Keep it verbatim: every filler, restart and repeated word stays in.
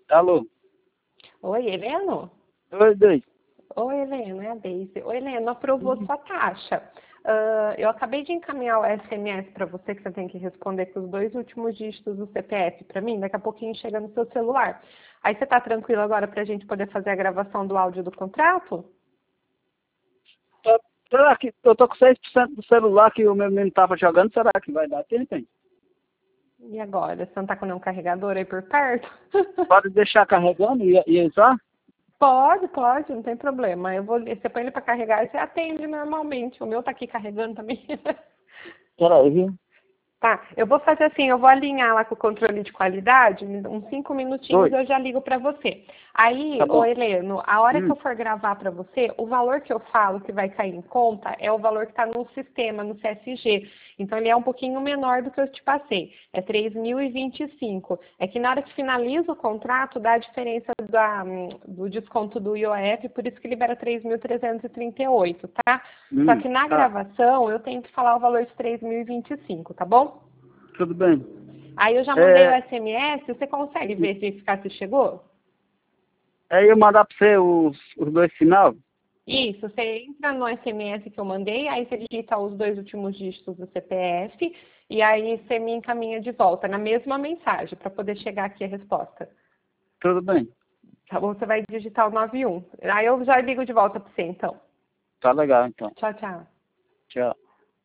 Alô? Oi, Heleno? Oi, Deise. Oi, Heleno, é a Deise. Oi, Heleno, aprovou sua taxa. Ah, eu acabei de encaminhar o S M S para você, que você tem que responder com os dois últimos dígitos do C P F para mim. Daqui a pouquinho chega no seu celular. Aí você está tranquilo agora para a gente poder fazer a gravação do áudio do contrato? Tô, será que eu tô com seis por cento do celular que o meu menino tava jogando? Será que vai dar tempo, hein? E agora? Você não está com nenhum carregador aí por perto? Pode deixar carregando e, e usar? Pode, pode, não tem problema. Eu vou, você põe ele para carregar e você atende normalmente. O meu tá aqui carregando também. Peraí, viu? Tá, eu vou fazer assim, eu vou alinhar lá com o controle de qualidade, uns cinco minutinhos Oi, eu já ligo para você. Aí, tá ô bom. Heleno, a hora que Hum, eu for gravar para você, o valor que eu falo que vai cair em conta é o valor que está no sistema, no C S G. Então ele é um pouquinho menor do que eu te passei, é três mil e vinte e cinco. É que na hora que finaliza o contrato, dá a diferença da, do desconto do I O F, por isso que libera três mil trezentos e trinta e oito, tá? Só hum, que na tá. gravação eu tenho que falar o valor de três mil e vinte e cinco, tá bom? Tudo bem. Aí eu já mandei o É, S M S, você consegue verificar se chegou? é eu mandar pra você os, os dois sinal? Isso, você entra no S M S que eu mandei, aí você digita os dois últimos dígitos do C P F e aí você me encaminha de volta na mesma mensagem para poder chegar aqui a resposta. Tudo bem. Tá bom? Você vai digitar o nove um. Aí eu já ligo de volta para você então. Tá legal, então. Tchau, tchau. Tchau.